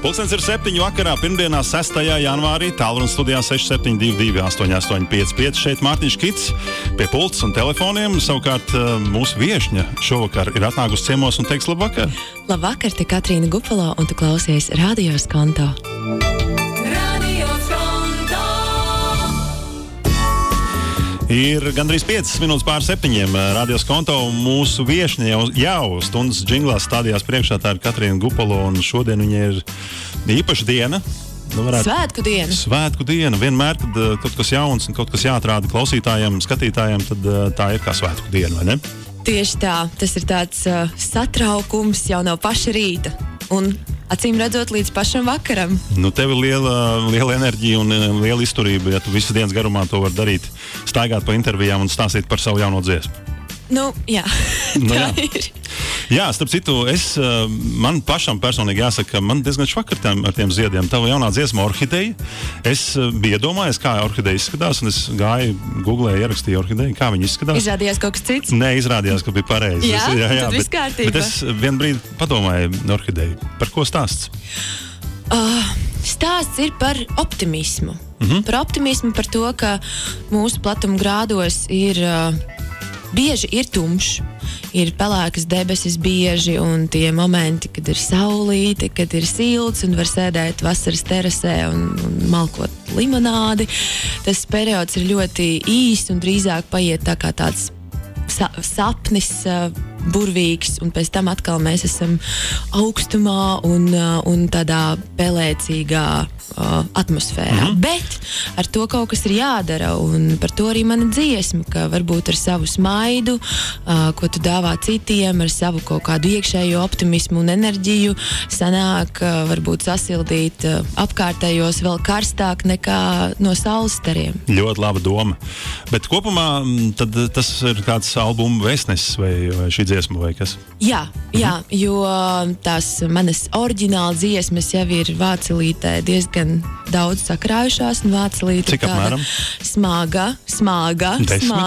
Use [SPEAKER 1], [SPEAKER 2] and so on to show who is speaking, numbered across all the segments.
[SPEAKER 1] Pulkstens ir 7 vakarā, pirmdienā 6. janvārī, tālruņa studijā 6722 8855. Šeit Mārtiņš Kits pie pults un telefoniem. Savukārt mūsu viešņa šovakar ir atnākusi ciemos un teiks labvakar.
[SPEAKER 2] Labvakar, te Katrīna Gupalo un tu klausies Radio Skonto.
[SPEAKER 1] Ir gandrīz 5 minūtes pār 7. Radio Skonto mūsu viešņa jau stundas džinglā stādījās priekšā. Tā ir Katrīna Gupalo un šodien viņa ir īpaša diena.
[SPEAKER 2] Svētku diena.
[SPEAKER 1] Svētku diena. Vienmēr, kad kaut kas jauns un kaut kas jāatrāda klausītājiem, skatītājiem, tad tā ir kā svētku diena, vai ne?
[SPEAKER 2] Tieši tā. Tas ir tāds satraukums jau no paša rīta. Un acīm redzot līdz pašam vakaram.
[SPEAKER 1] Nu, tev ir liela enerģija un liela izturība, ja tu visas dienas garumā to var darīt, staigāt pa intervijām un stāstīt par savu jauno dziesmu.
[SPEAKER 2] Nu, jā. Tā ir.
[SPEAKER 1] Jā, starp citu, man pašam personīgi jāsaka, man diezgan švakar ar tiem ziediem. Tava jaunā dziesma Orhideja. Es biju iedomājies, kā Orhideja izskatās, un es gāju, googlēju, ierakstīju Orhideju, kā viņa izskatās.
[SPEAKER 2] Izrādījās kaut kas cits?
[SPEAKER 1] Nē, izrādījās, ka bija pareizi.
[SPEAKER 2] Jā, tad viss kārtībā.
[SPEAKER 1] Bet es vien brīdi padomāju Orhideju. Par ko stāsts?
[SPEAKER 2] Stāsts ir par optimismu. Par optimismu, par to, ka mūsu platuma grādos bieži ir tumšs, ir pelēkas debesis bieži, un tie momenti, kad ir saulīte, kad ir silts un var sēdēt vasaras terasē un malkot limonādi. Tas periods ir ļoti īss un drīzāk paiet tā kā tāds sapnis, burvīgs, un pēc tam atkal mēs esam augstumā un tādā pelēcīgā atmosfērā. Bet ar to kaut kas ir jādara, un par to arī mana dziesma, ka varbūt ar savu smaidu, ko tu dāvā citiem, ar savu kaut kādu iekšējo optimismu un enerģiju, sanāk varbūt sasildīt apkārtējos vēl karstāk nekā no saules stariem.
[SPEAKER 1] Ļoti laba doma. Bet kopumā tad tas ir kāds albuma vēstnesis vai šī dziesma vai kas?
[SPEAKER 2] Jā, jo tās manas oriģināla dziesmas jau ir vācelītē diezgan daudz sakrājušās, un vācelīte
[SPEAKER 1] cik apmēram?
[SPEAKER 2] Smaga.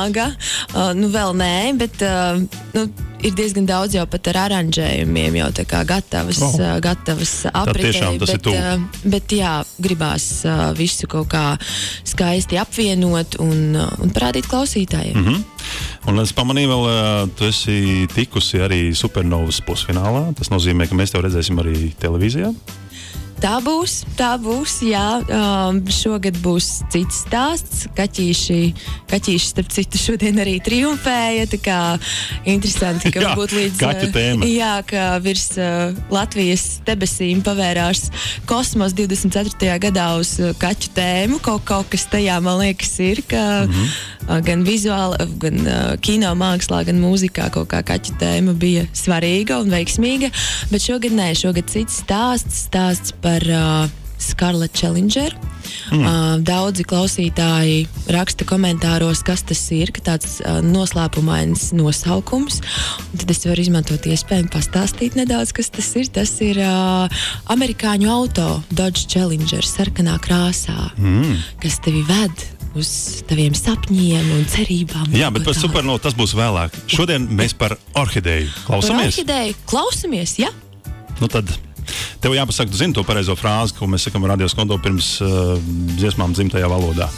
[SPEAKER 2] Nu vēl nē, bet ir diezgan daudz jau pat ar aranžējumiem, jau tā kā gatavas apritē.
[SPEAKER 1] Tiešām tas ir tuvu.
[SPEAKER 2] Bet jā, gribās visu kaut kā skaisti apvienot un parādīt klausītājiem.
[SPEAKER 1] Un es pamanīju vēl, tu esi tikusi arī Supernovas pusfinālā. Tas nozīmē, ka mēs tev redzēsim arī televīzijā.
[SPEAKER 2] Tā būs, jā. Šogad būs cits stāsts. Kaķīši, starp citu, šodien arī triumfēja. Tā kā interesanti, ka varbūt līdz
[SPEAKER 1] kaķu tēma.
[SPEAKER 2] Jā, ka virs Latvijas debesīm pavērās kosmos 24. gadā uz kaķu tēmu. Kaut kas tajā, man liekas, ir, ka gan vizuāli, gan kino mākslā, gan mūzikā kaut kā kaķu tēma bija svarīga un veiksmīga. Bet šogad nē, šogad cits stāsts par Scarlett Challenger. Daudzi klausītāji raksta komentāros, kas tas ir, ka tāds noslēpumains nosaukums. Un tad es varu izmantot iespēju pastāstīt nedaudz, kas tas ir. Tas ir amerikāņu auto Dodge Challenger sarkanā krāsā, kas tevi ved uz taviem sapņiem un cerībām.
[SPEAKER 1] Jā, bet par Supernovu tas būs vēlāk. Šodien mēs par Orhideju klausamies.
[SPEAKER 2] Par Orhideju klausamies, jā.
[SPEAKER 1] Nu tad tev jāpasaka, tu zini to pareizo frāzi, ko mēs sakam Radio Skonto pirms dziesmām dzimtajā valodā.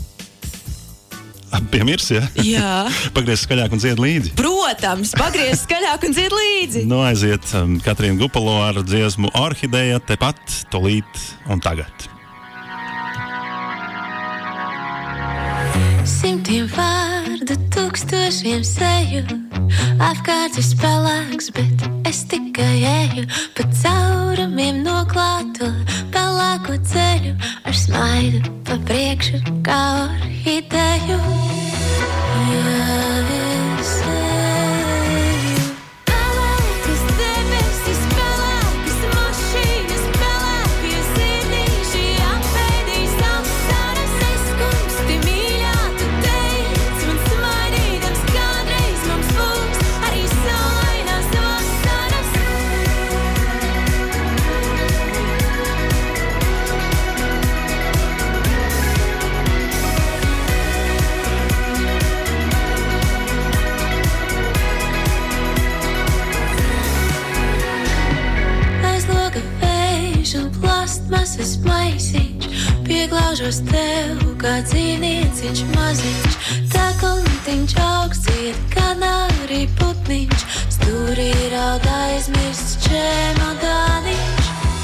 [SPEAKER 1] Piemirs, ja?
[SPEAKER 2] Jā.
[SPEAKER 1] Pagriez skaļāk un dzied līdzi.
[SPEAKER 2] Protams, pagriez skaļāk un dzied līdzi.
[SPEAKER 1] Nu, aiziet Katrīna Gupalo ar dziesmu Orhideja, tepat, tolīt un tagad.
[SPEAKER 3] Simtiem vārdu, tūkstošiem seju, apkārt viss pelēks, bet es tikai eju pa caurumiem noklāto pelēko ceļu, ar smaidu pa priekšu kā orhideju. Jā, es eju. Pelēkas debesis, pelēkas mašīnas, pelēkie zīdīši, apēdīs apsaras, es kumsti mīļā, tu teici, man smaidīdams kādreiz mums būs arī saulainās vasaras. plastmasas maisiņš, pieglaužos tev kā dzīvnieciņš maziņš, tā kuntiņš augsts ir kanārī putniņš, stūrī raud aizmirsts čemodāniņš.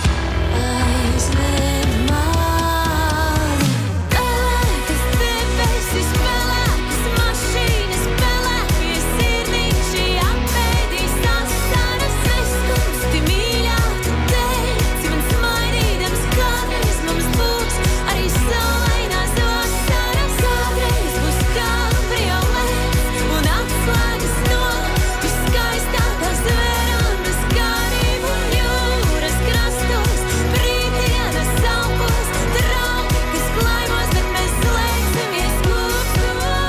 [SPEAKER 3] Aizver mani, pelēkas debesis, pelēkas mašīnas, pelēkies sirniņši, apēdīs asaras, es kunsti mīļā, tu teici man smaidīdams, kādreiz mums būs arī saulainās vasaras, kādreiz būs kabriolets un atslēgas no viskaistākās verandas, Karību jūras krastos, brīvdienas augos, draugi, kas klaimos, bet mēs slēgsimies klusumā.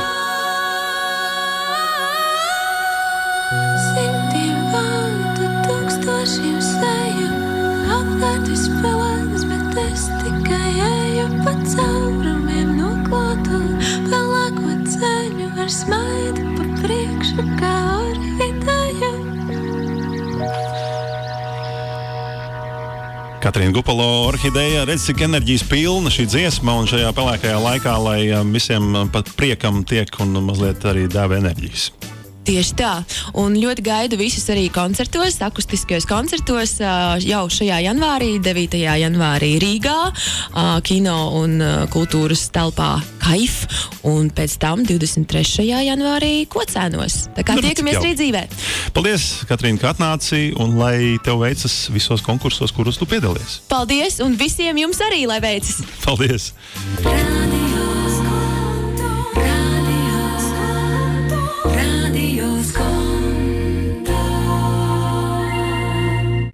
[SPEAKER 3] Simtiem vārdu, tūkstošiem seju, apkārt vispelēks, bet es tikai eju pa caurumiem noklātu, pelēko ceļu ar smaidu pa priekšu kā orhideja.
[SPEAKER 1] Katrīna Gupalo, Orhideja, redz, cik enerģijas pilna šī dziesma un šajā pelēkajā laikā, lai visiem pat priekam tiek un mazliet arī dēva enerģijas.
[SPEAKER 2] Tieši tā, un ļoti gaidu visus arī koncertos, akustiskajos koncertos jau šajā janvārī, 9. janvārī Rīgā, kino un kultūras telpā Kaif, un pēc tam 23. janvārī Kocēnos. Tā kā tiekamies arī dzīvē.
[SPEAKER 1] Paldies, Katrīna, ka atnāci, un lai tev veicas visos konkursos, kuros tu piedalies.
[SPEAKER 2] Paldies, un visiem jums arī, lai veicas!
[SPEAKER 1] Paldies!